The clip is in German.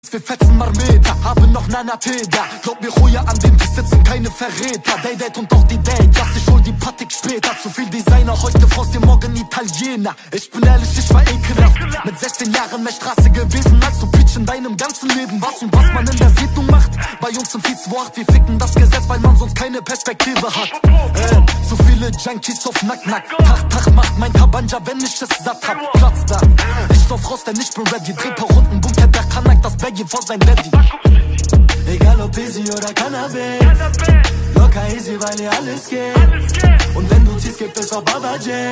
Wir fetzen Marmeta, haben noch Nanateda. Glaub mir, Ruhe an dem Tisch sitzen keine Verräter. Date und auch die Date, dass ich hol die Patik später. Zu viel Designer, heute Faust, morgen Italiener. Ich bin ehrlich, ich war ekelhaft. Mit 16 Jahren mehr Straße gewesen als du Pitch in deinem ganzen Leben. Was und was man in der Siedlung macht. Bei uns im Vize 8, wir ficken das Gesetz, weil man sonst keine Perspektive hat. So viele Junkies auf Nack-Nack. Tag macht mein Tabanja, wenn ich es satt hab. Platz da, ich lauf raus, denn ich bin ready. Dreh paar Runden, Bunker, der kann das Baggy vor sein Daddy. Egal ob easy oder Cannabis, locker easy, weil hier alles geht. Und wenn du ziehst, gibt es auch Baba J.